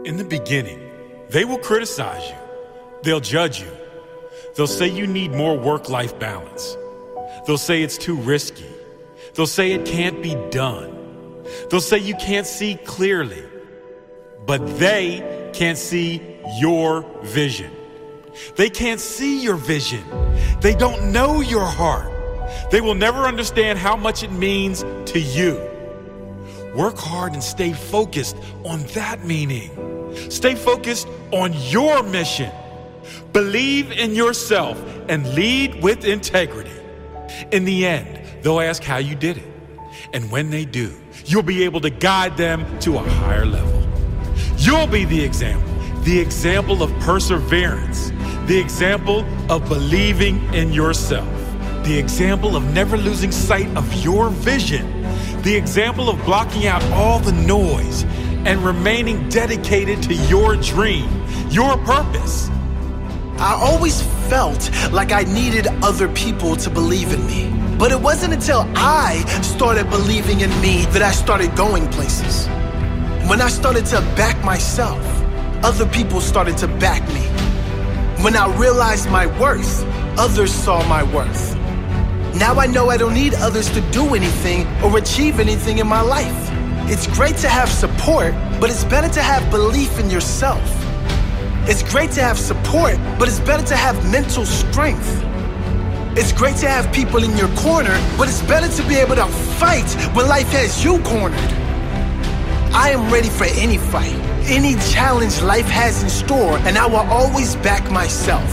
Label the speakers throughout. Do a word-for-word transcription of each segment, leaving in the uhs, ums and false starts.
Speaker 1: In the beginning, they will criticize you. They'll judge you. They'll say you need more work-life balance. They'll say it's too risky. They'll say it can't be done. They'll say you can't see clearly. But they can't see your vision. They can't see your vision. They don't know your heart. They will never understand how much it means to you. Work hard and stay focused on that meaning. Stay focused on your mission. Believe in yourself and lead with integrity. In the end, they'll ask how you did it. And when they do, you'll be able to guide them to a higher level. You'll be the example, the example of perseverance, the example of believing in yourself, the example of never losing sight of your vision, the example of blocking out all the noise and remaining dedicated to your dream, your purpose.
Speaker 2: I always felt like I needed other people to believe in me. But it wasn't until I started believing in me that I started going places. When I started to back myself, other people started to back me. When I realized my worth, others saw my worth. Now I know I don't need others to do anything or achieve anything in my life. It's great to have support, but it's better to have belief in yourself. It's great to have support, but it's better to have mental strength. It's great to have people in your corner, but it's better to be able to fight when life has you cornered. I am ready for any fight, any challenge life has in store, and I will always back myself.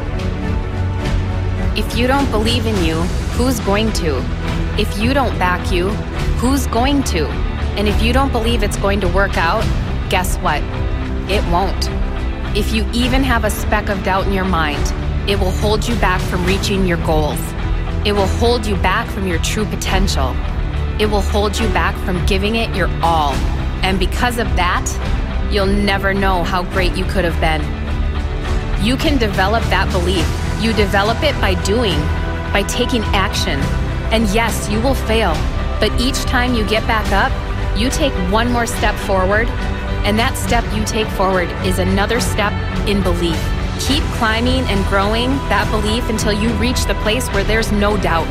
Speaker 3: If you don't believe in you, who's going to? If you don't back you, who's going to? And if you don't believe it's going to work out, guess what? It won't. If you even have a speck of doubt in your mind, it will hold you back from reaching your goals. It will hold you back from your true potential. It will hold you back from giving it your all. And because of that, you'll never know how great you could have been. You can develop that belief. You develop it by doing, by taking action. And yes, you will fail, but each time you get back up, you take one more step forward, and that step you take forward is another step in belief. Keep climbing and growing that belief until you reach the place where there's no doubt.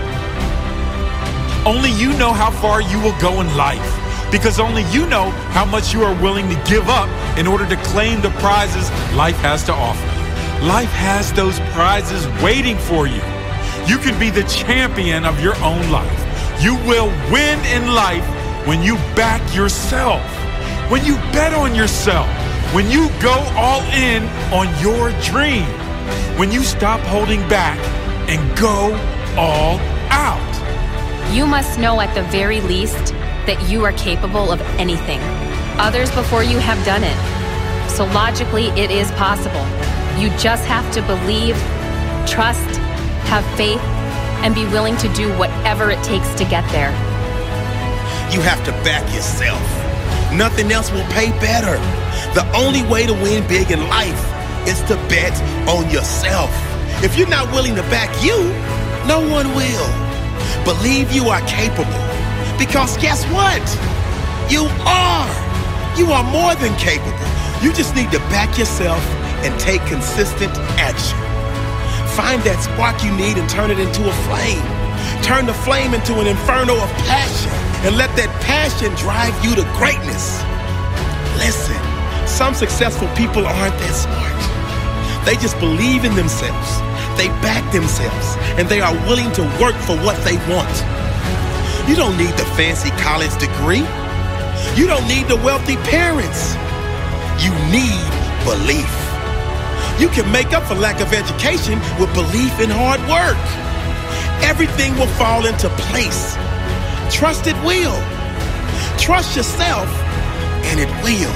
Speaker 1: Only you know how far you will go in life, because only you know how much you are willing to give up in order to claim the prizes life has to offer. Life has those prizes waiting for you. You can be the champion of your own life. You will win in life when you back yourself, when you bet on yourself, when you go all in on your dream, when you stop holding back and go all out.
Speaker 3: You must know at the very least that you are capable of anything. Others before you have done it. So logically, it is possible. You just have to believe, trust, have faith, and be willing to do whatever it takes to get there.
Speaker 4: You have to back yourself. Nothing else will pay better. The only way to win big in life is to bet on yourself. If you're not willing to back you, no one will. Believe you are capable. Because guess what? You are. You are more than capable. You just need to back yourself and take consistent action. Find that spark you need and turn it into a flame. Turn the flame into an inferno of passion and let that passion drive you to greatness. Listen, some successful people aren't that smart. They just believe in themselves. They back themselves and they are willing to work for what they want. You don't need the fancy college degree. You don't need the wealthy parents. You need belief. You can make up for lack of education with belief and hard work. Everything will fall into place. Trust it will. Trust yourself, and it will.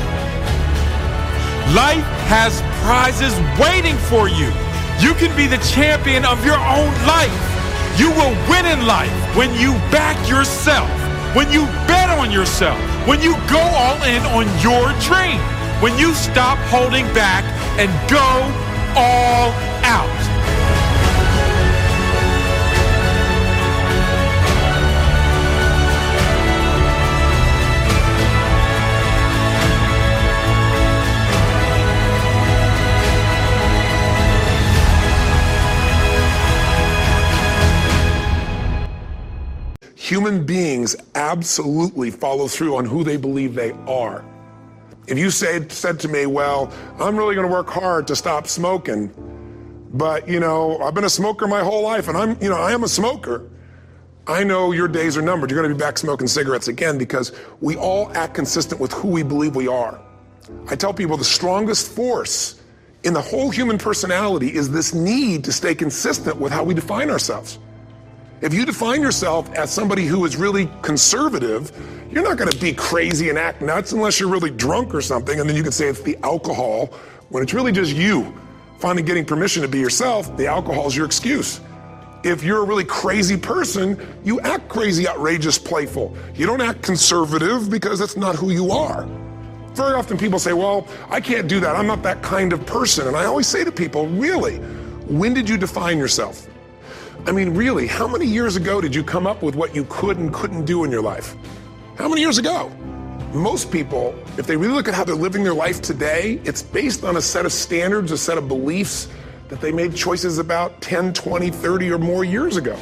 Speaker 1: Life has prizes waiting for you. You can be the champion of your own life. You will win in life when you back yourself, when you bet on yourself, when you go all in on your dream, when you stop holding back and go all out.
Speaker 5: human beings absolutely follow through on who they believe they are. If you say, said to me, well, I'm really going to work hard to stop smoking, but, you know, I've been a smoker my whole life, and I'm, you know, I am a smoker. I know your days are numbered. You're going to be back smoking cigarettes again, because we all act consistent with who we believe we are. I tell people the strongest force in the whole human personality is this need to stay consistent with how we define ourselves. If you define yourself as somebody who is really conservative, you're not going to be crazy and act nuts unless you're really drunk or something, and then you can say it's the alcohol, when it's really just you finally getting permission to be yourself. The alcohol is your excuse. If you're a really crazy person, you act crazy, outrageous, playful. You don't act conservative because that's not who you are. Very often people say, well, I can't do that. I'm not that kind of person. And I always say to people, really, when did you define yourself? I mean, really, how many years ago did you come up with what you could and couldn't do in your life? How many years ago? Most people, if they really look at how they're living their life today, it's based on a set of standards, a set of beliefs that they made choices about ten, twenty, thirty or more years ago.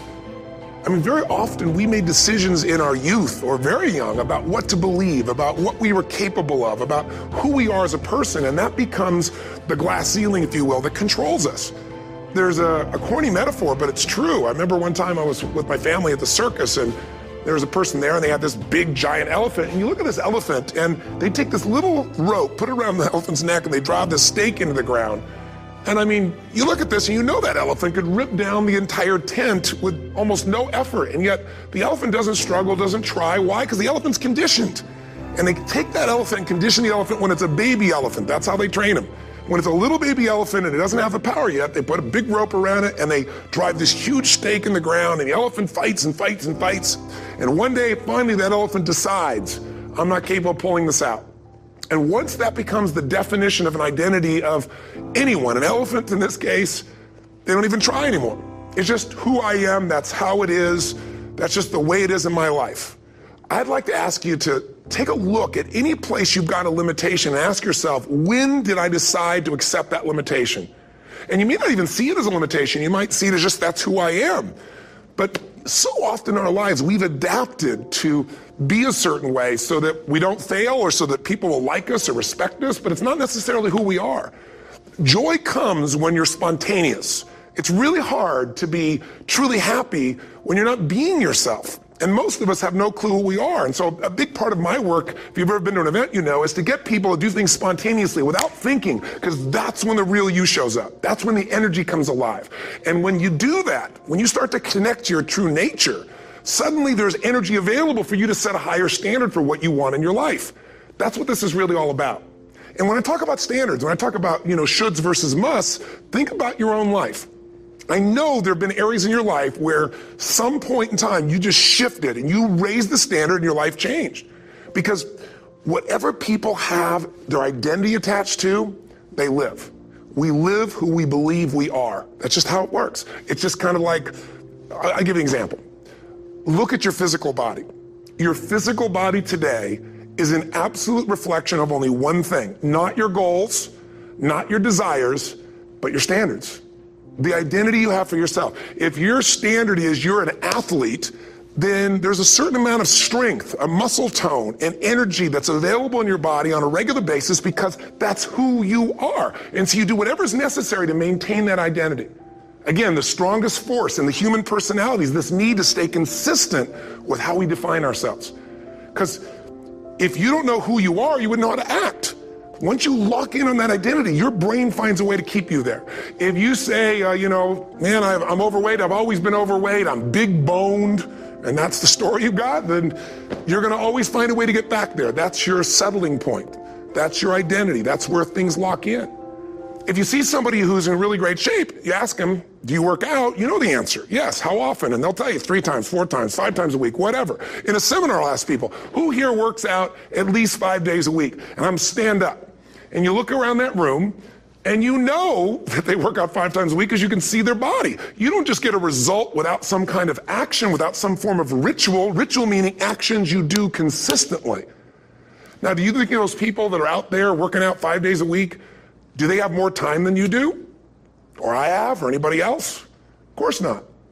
Speaker 5: I mean, very often we made decisions in our youth or very young about what to believe, about what we were capable of, about who we are as a person, and that becomes the glass ceiling, if you will, that controls us. There's a, a corny metaphor, but it's true. I remember one time I was with my family at the circus, and there was a person there, and they had this big, giant elephant. And you look at this elephant, and they take this little rope, put it around the elephant's neck, and they drive this stake into the ground. And I mean, you look at this, and you know that elephant could rip down the entire tent with almost no effort. And yet, the elephant doesn't struggle, doesn't try. Why? Because the elephant's conditioned. And they take that elephant and condition the elephant when it's a baby elephant. That's how they train him. When it's a little baby elephant and it doesn't have the power yet, they put a big rope around it and they drive this huge stake in the ground, and the elephant fights and fights and fights. And one day, finally, that elephant decides, I'm not capable of pulling this out. And once that becomes the definition of an identity of anyone, an elephant in this case, they don't even try anymore. It's just who I am, that's how it is, that's just the way it is in my life. I'd like to ask you to take a look at any place you've got a limitation and ask yourself, when did I decide to accept that limitation? And you may not even see it as a limitation. You might see it as just that's who I am. But so often in our lives, we've adapted to be a certain way so that we don't fail or so that people will like us or respect us, but it's not necessarily who we are. Joy comes when you're spontaneous. It's really hard to be truly happy when you're not being yourself. And most of us have no clue who we are. And so a big part of my work, if you've ever been to an event, you know, is to get people to do things spontaneously without thinking, because that's when the real you shows up. That's when the energy comes alive. And when you do that, when you start to connect to your true nature, suddenly there's energy available for you to set a higher standard for what you want in your life. That's what this is really all about. And when I talk about standards, when I talk about, you know, shoulds versus musts, think about your own life. I know there have been areas in your life where some point in time you just shifted and you raised the standard and your life changed. Because whatever people have their identity attached to, they live. We live who we believe we are. That's just how it works. It's just kind of like, I'll give you an example. Look at your physical body. Your physical body today is an absolute reflection of only one thing, not your goals, not your desires, but your standards. The identity you have for yourself. If your standard is you're an athlete, then there's a certain amount of strength, a muscle tone, and energy that's available in your body on a regular basis because that's who you are. And so you do whatever's necessary to maintain that identity. Again, the strongest force in the human personality is this need to stay consistent with how we define ourselves. Because if you don't know who you are, you wouldn't know how to act. Once you lock in on that identity, your brain finds a way to keep you there. If you say, uh, you know, man, I've, I'm overweight, I've always been overweight, I'm big boned, and that's the story you got, then you're going to always find a way to get back there. That's your settling point. That's your identity. That's where things lock in. If you see somebody who's in really great shape, you ask them, do you work out? You know the answer. Yes. How often? And they'll tell you three times, four times, five times a week, whatever. In a seminar, I'll ask people, who here works out at least five days a week? And I'm stand up. And you look around that room, and you know that they work out five times a week because you can see their body. You don't just get a result without some kind of action, without some form of ritual. Ritual meaning actions you do consistently. Now, do you think those people that are out there working out five days a week, do they have more time than you do? Or I have, or anybody else? Of course not.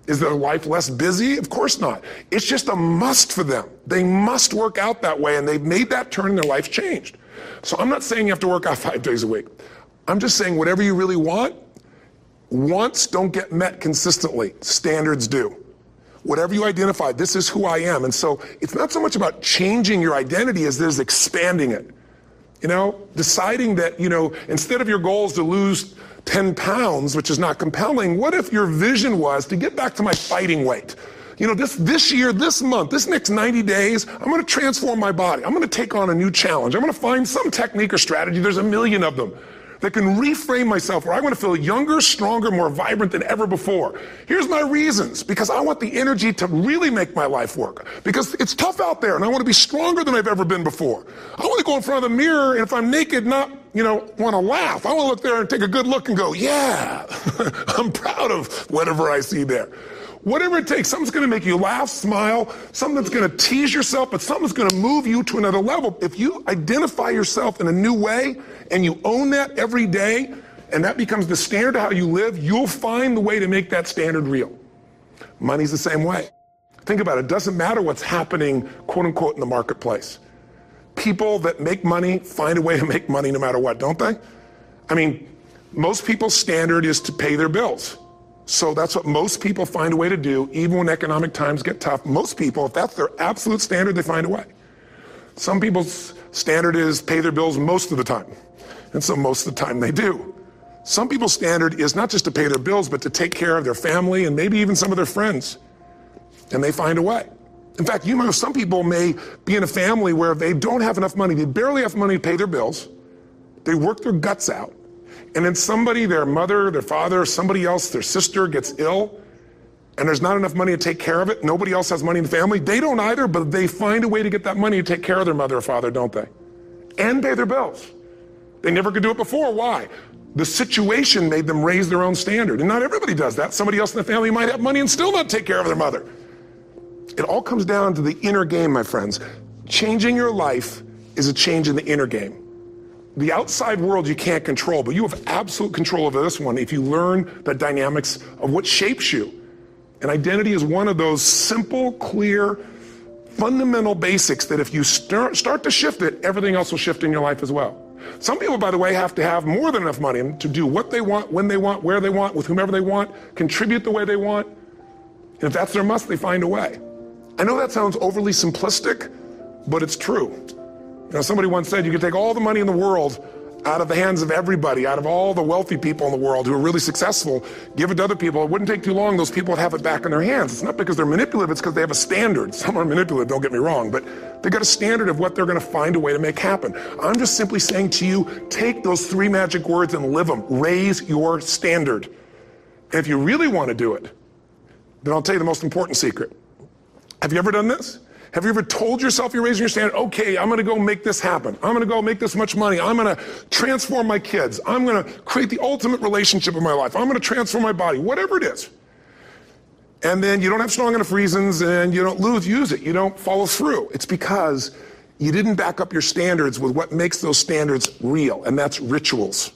Speaker 5: Is their life less busy? Of course not. It's just a must for them. They must work out that way, and they've made that turn and their life's changed. So I'm not saying you have to work out five days a week. I'm just saying whatever you really want, wants don't get met consistently. Standards do. Whatever you identify, this is who I am. And so it's not so much about changing your identity as it is expanding it. You know, deciding that, you know, instead of your goal is to lose ten pounds, which is not compelling, what if your vision was to get back to my fighting weight? You know, this this year, this month, this next ninety days, I'm going to transform my body. I'm going to take on a new challenge. I'm going to find some technique or strategy, there's a million of them, that can reframe myself where I want to feel younger, stronger, more vibrant than ever before. Here's my reasons. Because I want the energy to really make my life work. Because it's tough out there and I want to be stronger than I've ever been before. I want to go in front of the mirror and if I'm naked, not, you know, want to laugh. I want to look there and take a good look and go, yeah, I'm proud of whatever I see there. Whatever it takes, something's going to make you laugh, smile, something that's going to tease yourself, but something's going to move you to another level. If you identify yourself in a new way and you own that every day, and that becomes the standard of how you live, you'll find the way to make that standard real. Money's the same way. Think about it. It doesn't matter what's happening, quote unquote, in the marketplace. People that make money find a way to make money no matter what, don't they? I mean, most people's standard is to pay their bills. So that's what most people find a way to do, even when economic times get tough. Most people, if that's their absolute standard, they find a way. Some people's standard is pay their bills most of the time. And so most of the time they do. Some people's standard is not just to pay their bills, but to take care of their family and maybe even some of their friends. And they find a way. In fact, you know, some people may be in a family where they don't have enough money. They barely have money to pay their bills. They work their guts out. And then somebody, their mother, their father, somebody else, their sister gets ill, and there's not enough money to take care of it. Nobody else has money in the family. They don't either, but they find a way to get that money to take care of their mother or father, don't they? And pay their bills. They never could do it before. Why? The situation made them raise their own standard. And not everybody does that. Somebody else in the family might have money and still not take care of their mother. It all comes down to the inner game, my friends. Changing your life is a change in the inner game. The outside world you can't control, but you have absolute control over this one if you learn the dynamics of what shapes you. And identity is one of those simple, clear, fundamental basics that if you start, start to shift it, everything else will shift in your life as well. Some people, by the way, have to have more than enough money to do what they want, when they want, where they want, with whomever they want, contribute the way they want. And if that's their must, they find a way. I know that sounds overly simplistic, but it's true. You know, somebody once said you could take all the money in the world out of the hands of everybody, out of all the wealthy people in the world who are really successful, give it to other people. It wouldn't take too long. Those people would have it back in their hands. It's not because they're manipulative. It's because they have a standard. Some are manipulative, don't get me wrong, but they got a standard of what they're going to find a way to make happen. I'm just simply saying to you, take those three magic words and live them. Raise your standard. And if you really want to do it, then I'll tell you the most important secret. Have you ever done this? Have you ever told yourself you're raising your standard? Okay, I'm going to go make this happen. I'm going to go make this much money. I'm going to transform my kids. I'm going to create the ultimate relationship in my life. I'm going to transform my body, whatever it is. And then you don't have strong enough reasons and you don't lose, use it. You don't follow through. It's because you didn't back up your standards with what makes those standards real, and that's rituals.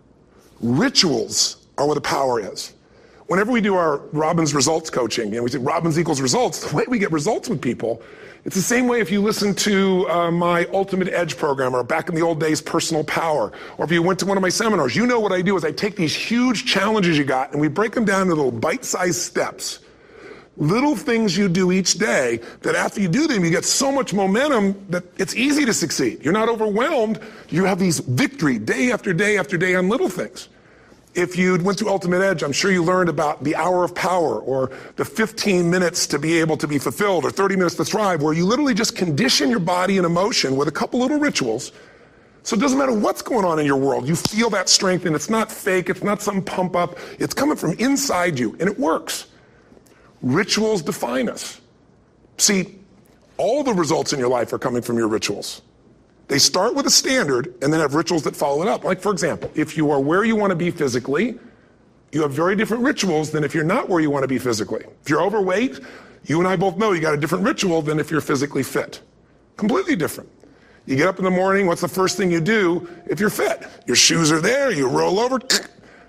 Speaker 5: Rituals are where the power is. Whenever we do our Robbins results coaching, and we say Robbins equals results, the way we get results with people, it's the same way if you listen to uh, my Ultimate Edge program, or back in the old days, Personal Power, or if you went to one of my seminars. You know what I do is I take these huge challenges you got and we break them down into little bite-sized steps. Little things you do each day that after you do them, you get so much momentum that it's easy to succeed. You're not overwhelmed. You have these victory day after day after day on little things. If you went to Ultimate Edge, I'm sure you learned about the hour of power, or the fifteen minutes to be able to be fulfilled, or thirty minutes to thrive, where you literally just condition your body and emotion with a couple little rituals. So it doesn't matter what's going on in your world. You feel that strength, and it's not fake. It's not some pump up. It's coming from inside you, and it works. Rituals define us. See, all the results in your life are coming from your rituals. They start with a standard and then have rituals that follow it up. Like, for example, if you are where you want to be physically, you have very different rituals than if you're not where you want to be physically. If you're overweight, you and I both know you got a different ritual than if you're physically fit. Completely different. You get up in the morning, what's the first thing you do if you're fit? Your shoes are there, you roll over,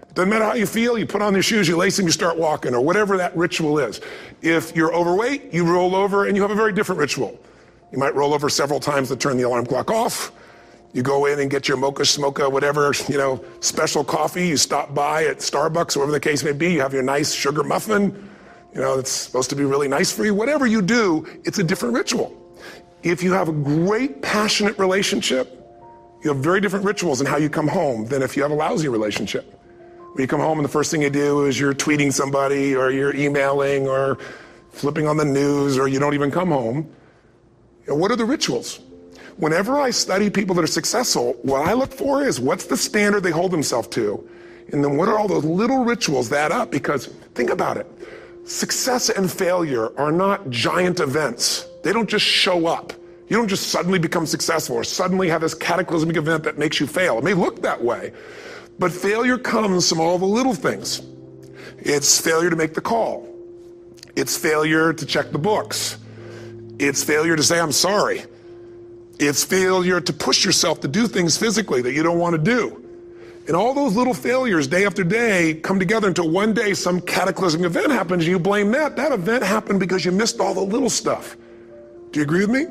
Speaker 5: It doesn't matter how you feel, you put on your shoes, you lace them, you start walking, or whatever that ritual is. If you're overweight, you roll over and you have a very different ritual. You might roll over several times to turn the alarm clock off. You go in and get your mocha, smocha, whatever, you know, special coffee. You stop by at Starbucks, whatever the case may be. You have your nice sugar muffin. You know, it's supposed to be really nice for you. Whatever you do, it's a different ritual. If you have a great, passionate relationship, you have very different rituals in how you come home than if you have a lousy relationship. When you come home and the first thing you do is you're tweeting somebody or you're emailing or flipping on the news or you don't even come home. You know, what are the rituals? Whenever I study people that are successful, what I look for is what's the standard they hold themselves to? And then what are all those little rituals that add up? Because think about it. Success and failure are not giant events. They don't just show up. You don't just suddenly become successful or suddenly have this cataclysmic event that makes you fail. It may look that way, but failure comes from all the little things. It's failure to make the call. It's failure to check the books. It's failure to say, I'm sorry. It's failure to push yourself to do things physically that you don't want to do. And all those little failures day after day come together until one day some cataclysmic event happens and you blame that. That event happened because you missed all the little stuff. Do you agree with me?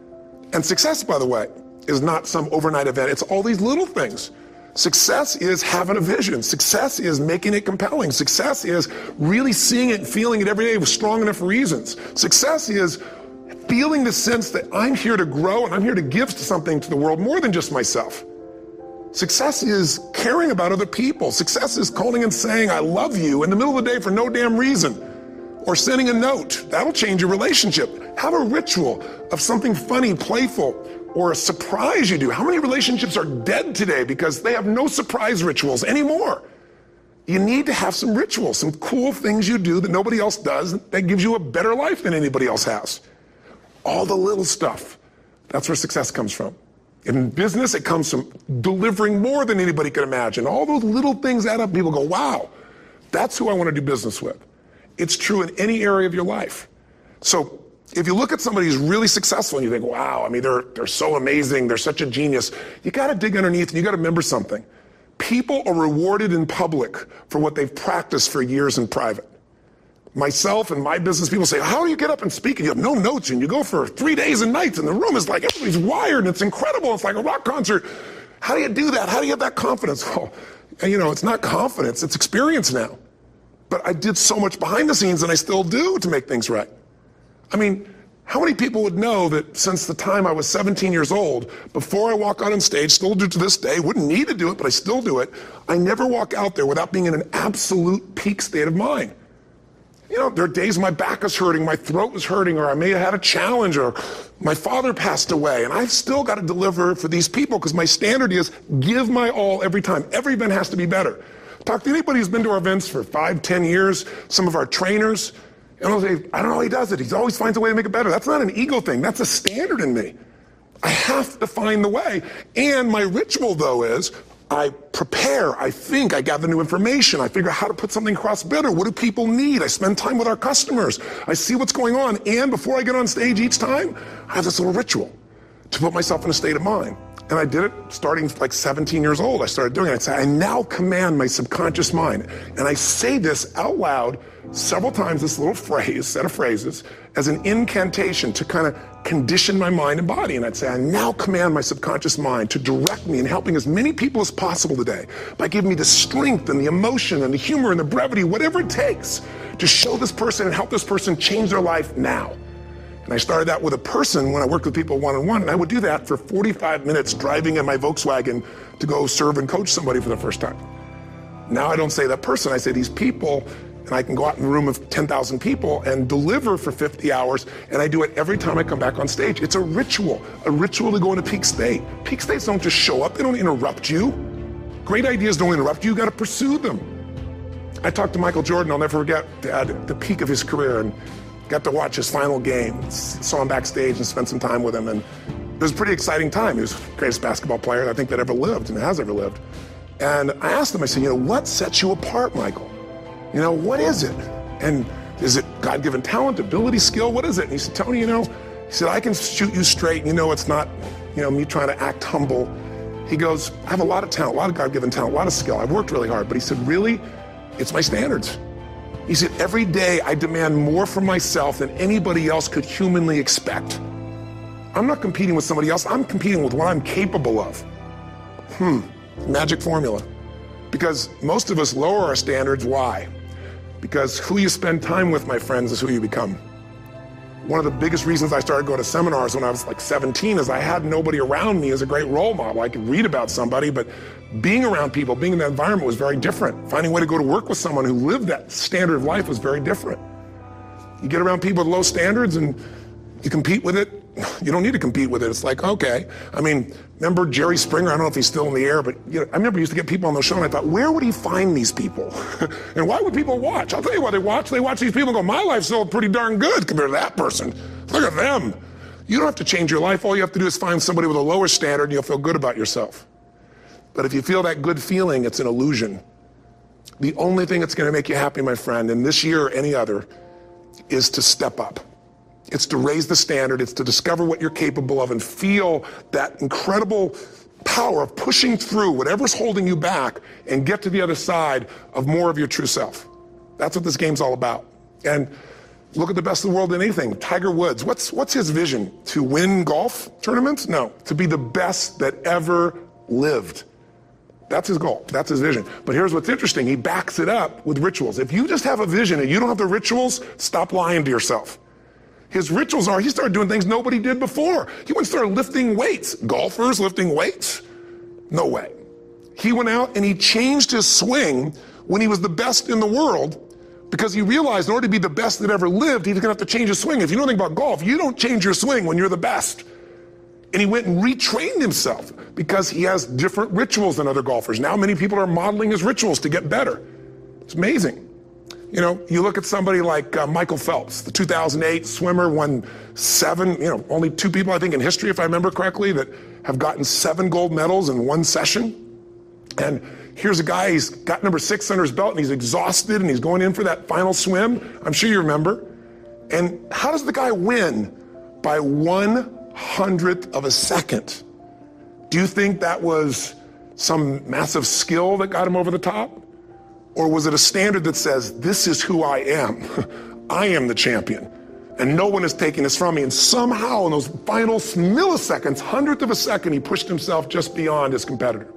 Speaker 5: And success, by the way, is not some overnight event. It's all these little things. Success is having a vision. Success is making it compelling. Success is really seeing it and feeling it every day with strong enough reasons. Success is feeling the sense that I'm here to grow and I'm here to give something to the world more than just myself. Success is caring about other people. Success is calling and saying, I love you in the middle of the day for no damn reason. Or sending a note. That'll change your relationship. Have a ritual of something funny, playful, or a surprise you do. How many relationships are dead today because they have no surprise rituals anymore? You need to have some rituals, some cool things you do that nobody else does that gives you a better life than anybody else has. All the little stuff. That's where success comes from. In business, it comes from delivering more than anybody could imagine. All those little things add up. People go, wow, that's who I want to do business with. It's true in any area of your life. So if you look at somebody who's really successful and you think, wow, I mean, they're, they're so amazing, they're such a genius, you got to dig underneath and you got to remember something. People are rewarded in public for what they've practiced for years in private. Myself and my business people say, how do you get up and speak? And you have no notes and you go for three days and nights and the room is like, everybody's wired and it's incredible. It's like a rock concert. How do you do that? How do you have that confidence? Well, you know, it's not confidence, it's experience now. But I did so much behind the scenes and I still do to make things right. I mean, how many people would know that since the time I was seventeen years old, before I walk out on stage, still do to this day, wouldn't need to do it, but I still do it, I never walk out there without being in an absolute peak state of mind. You know, there are days my back is hurting, my throat was hurting, or I may have had a challenge, or my father passed away, and I've still got to deliver for these people because my standard is give my all every time. Every event has to be better. Talk to anybody who's been to our events for five, ten years, some of our trainers, and I'll say, I don't know how he does it. He always finds a way to make it better. That's not an ego thing. That's a standard in me. I have to find the way. And my ritual, though, is I prepare, I think, I gather new information, I figure out how to put something across better. What do people need? I spend time with our customers. I see what's going on. And before I get on stage each time, I have this little ritual to put myself in a state of mind. And I did it starting like seventeen years old. I started doing it. I'd say, I now command my subconscious mind. And I say this out loud several times, this little phrase, set of phrases, as an incantation to kind of condition my mind and body. And I'd say, I now command my subconscious mind to direct me in helping as many people as possible today by giving me the strength and the emotion and the humor and the brevity, whatever it takes to show this person and help this person change their life now. And I started that with a person when I worked with people one-on-one, and I would do that for forty-five minutes driving in my Volkswagen to go serve and coach somebody for the first time. Now I don't say that person, I say these people, and I can go out in a room of ten thousand people and deliver for fifty hours, and I do it every time I come back on stage. It's a ritual, a ritual to go into peak state. Peak states don't just show up, they don't interrupt you. Great ideas don't interrupt you, you gotta pursue them. I talked to Michael Jordan, I'll never forget, at the peak of his career, and got to watch his final game, saw him backstage and spent some time with him, and it was a pretty exciting time. He was the greatest basketball player I think that ever lived and has ever lived. And I asked him, I said, you know, what sets you apart, Michael? You know, what is it? And is it God-given talent, ability, skill? What is it? And he said, Tony, you know, he said, I can shoot you straight. And you know, it's not, you know, me trying to act humble. He goes, I have a lot of talent, a lot of God-given talent, a lot of skill. I've worked really hard. But he said, really? It's my standards. He said, every day I demand more from myself than anybody else could humanly expect. I'm not competing with somebody else. I'm competing with what I'm capable of. Hmm, magic formula. Because most of us lower our standards. Why? Because who you spend time with, my friends, is who you become. One of the biggest reasons I started going to seminars when I was like seventeen is I had nobody around me as a great role model. I could read about somebody, but being around people, being in that environment was very different. Finding a way to go to work with someone who lived that standard of life was very different. You get around people with low standards and you compete with it. You don't need to compete with it. It's like, okay. I mean, remember Jerry Springer? I don't know if he's still in the air, but you know, I remember he used to get people on the show and I thought, where would he find these people? And why would people watch? I'll tell you why they watch. They watch these people and go, my life's still pretty darn good compared to that person. Look at them. You don't have to change your life. All you have to do is find somebody with a lower standard and you'll feel good about yourself. But if you feel that good feeling, it's an illusion. The only thing that's going to make you happy, my friend, and this year or any other, is to step up. It's to raise the standard. It's to discover what you're capable of and feel that incredible power of pushing through whatever's holding you back and get to the other side of more of your true self. That's what this game's all about. And look at the best of the world in anything. Tiger Woods, what's, what's his vision? To win golf tournaments? No, to be the best that ever lived. That's his goal. That's his vision. But here's what's interesting. He backs it up with rituals. If you just have a vision and you don't have the rituals, stop lying to yourself. His rituals are, he started doing things nobody did before. He went and started lifting weights. Golfers lifting weights? No way. He went out and he changed his swing when he was the best in the world because he realized in order to be the best that ever lived, he was going to have to change his swing. If you know anything about golf, you don't change your swing when you're the best. And he went and retrained himself because he has different rituals than other golfers. Now many people are modeling his rituals to get better. It's amazing. You know, you look at somebody like uh, Michael Phelps, the two thousand eight swimmer, won seven, you know, only two people, I think, in history, if I remember correctly, that have gotten seven gold medals in one session. And here's a guy, he's got number six under his belt, and he's exhausted, and he's going in for that final swim. I'm sure you remember. And how does the guy win? By one hundredth of a second. Do you think that was some massive skill that got him over the top? Or was it a standard that says, this is who I am. I am the champion. And no one is taking this from me. And somehow in those final milliseconds, hundredth of a second, he pushed himself just beyond his competitor.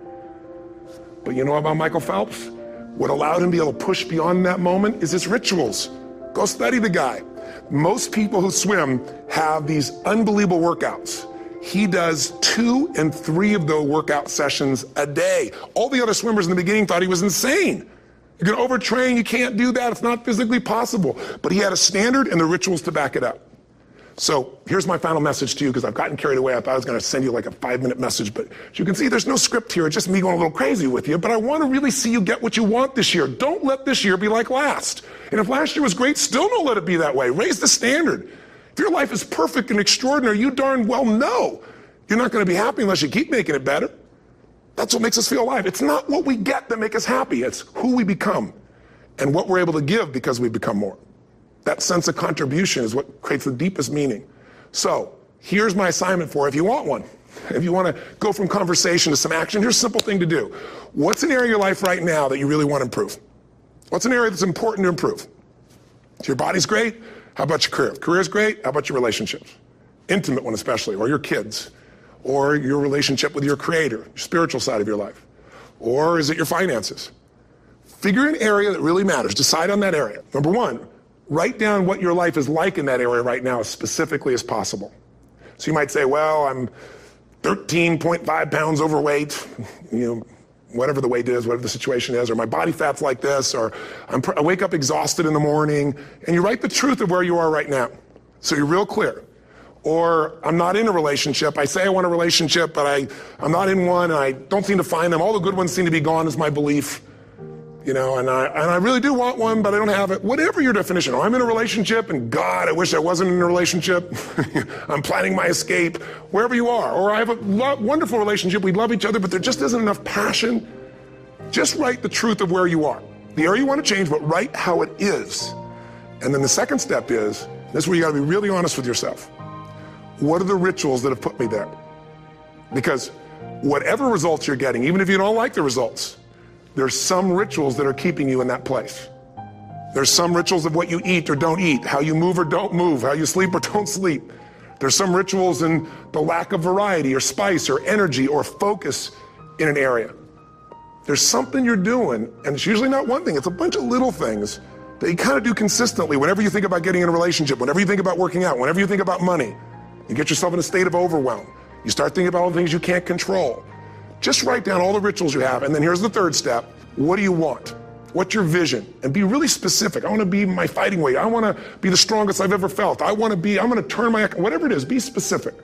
Speaker 5: But you know about Michael Phelps? What allowed him to be able to push beyond that moment is his rituals. Go study the guy. Most people who swim have these unbelievable workouts. He does two and three of those workout sessions a day. All the other swimmers in the beginning thought he was insane. You're going to overtrain, you can't do that, it's not physically possible. But he had a standard and the rituals to back it up. So here's my final message to you, because I've gotten carried away. I thought I was going to send you like a five-minute message, but as you can see, there's no script here. It's just me going a little crazy with you. But I want to really see you get what you want this year. Don't let this year be like last. And if last year was great, still don't let it be that way. Raise the standard. If your life is perfect and extraordinary, you darn well know you're not going to be happy unless you keep making it better. That's what makes us feel alive. It's not what we get that makes us happy. It's who we become and what we're able to give because we become more. That sense of contribution is what creates the deepest meaning. So here's my assignment for you, if you want one. If you want to go from conversation to some action, here's a simple thing to do. What's an area of your life right now that you really want to improve? What's an area that's important to improve? If your body's great, how about your career? If career's great, how about your relationships? Intimate one especially, or your kids, or your relationship with your creator, your spiritual side of your life. Or is it your finances? Figure an area that really matters. Decide on that area. Number one, write down what your life is like in that area right now as specifically as possible. So you might say, well, I'm thirteen point five pounds overweight, you know, whatever the weight is, whatever the situation is, or my body fat's like this, or I'm pr- I wake up exhausted in the morning, and you write the truth of where you are right now. So you're real clear. Or I'm not in a relationship. I say I want a relationship, but I, I'm not in one, and I don't seem to find them. All the good ones seem to be gone is my belief. You know, and I, and I really do want one, but I don't have it. Whatever your definition. Or I'm in a relationship, and God, I wish I wasn't in a relationship. I'm planning my escape. Wherever you are. Or I have a lo- wonderful relationship. We love each other, but there just isn't enough passion. Just write the truth of where you are. The area you want to change, but write how it is. And then the second step is, this is where you got to be really honest with yourself. What are the rituals that have put me there? Because whatever results you're getting, even if you don't like the results, there's some rituals that are keeping you in that place. There's some rituals of what you eat or don't eat, how you move or don't move, how you sleep or don't sleep. There's some rituals in the lack of variety or spice or energy or focus in an area. There's something you're doing, and it's usually not one thing, it's a bunch of little things that you kind of do consistently whenever you think about getting in a relationship, whenever you think about working out, whenever you think about money. You get yourself in a state of overwhelm. You start thinking about all the things you can't control. Just write down all the rituals you have, and then here's the third step. What do you want? What's your vision? And be really specific. I want to be my fighting weight. I want to be the strongest I've ever felt. I want to be, I'm going to turn my, whatever it is, be specific.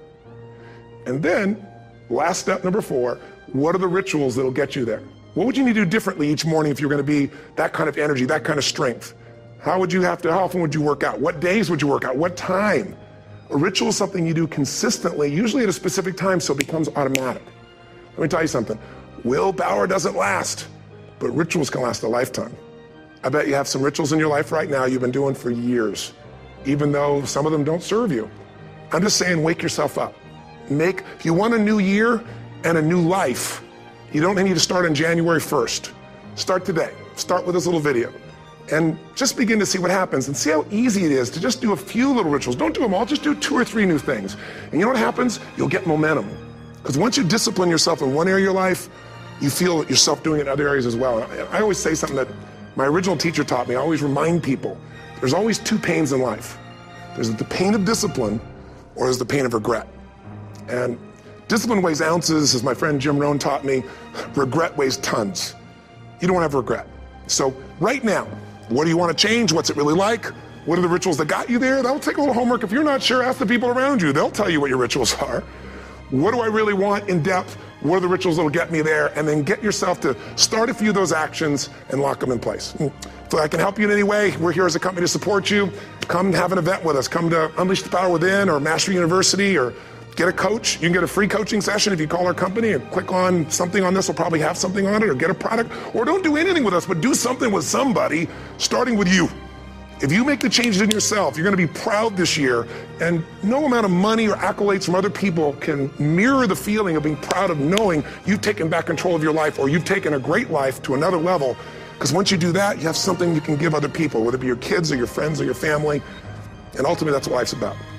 Speaker 5: And then, last step number four, what are the rituals that'll get you there? What would you need to do differently each morning if you're going to be that kind of energy, that kind of strength? How would you have to, how often would you work out? What days would you work out? What time? A ritual is something you do consistently, usually at a specific time, so it becomes automatic. Let me tell you something. Willpower doesn't last, but rituals can last a lifetime. I bet you have some rituals in your life right now you've been doing for years, even though some of them don't serve you. I'm just saying, wake yourself up. Make, if you want a new year and a new life, you don't need to start on January first. Start today. Start with this little video. And just begin to see what happens and see how easy it is to just do a few little rituals. Don't do them all, just do two or three new things. And you know what happens? You'll get momentum. Because once you discipline yourself in one area of your life, you feel yourself doing it in other areas as well. I always say something that my original teacher taught me. I always remind people, there's always two pains in life. There's the pain of discipline, or there's the pain of regret. And discipline weighs ounces, as my friend Jim Rohn taught me. Regret weighs tons. You don't want to have regret. So right now, what do you want to change? What's it really like? What are the rituals that got you there? That'll take a little homework. If you're not sure, ask the people around you. They'll tell you what your rituals are. What do I really want in depth? What are the rituals that'll get me there? And then get yourself to start a few of those actions and lock them in place. If I can help you in any way, we're here as a company to support you. Come and have an event with us. Come to Unleash the Power Within or Mastery University, or get a coach. You can get a free coaching session if you call our company and click on something on this. We'll probably have something on it, or get a product. Or don't do anything with us, but do something with somebody, starting with you. If you make the changes in yourself, you're going to be proud this year, and no amount of money or accolades from other people can mirror the feeling of being proud of knowing you've taken back control of your life, or you've taken a great life to another level. Because once you do that, you have something you can give other people, whether it be your kids or your friends or your family, and ultimately that's what life's about.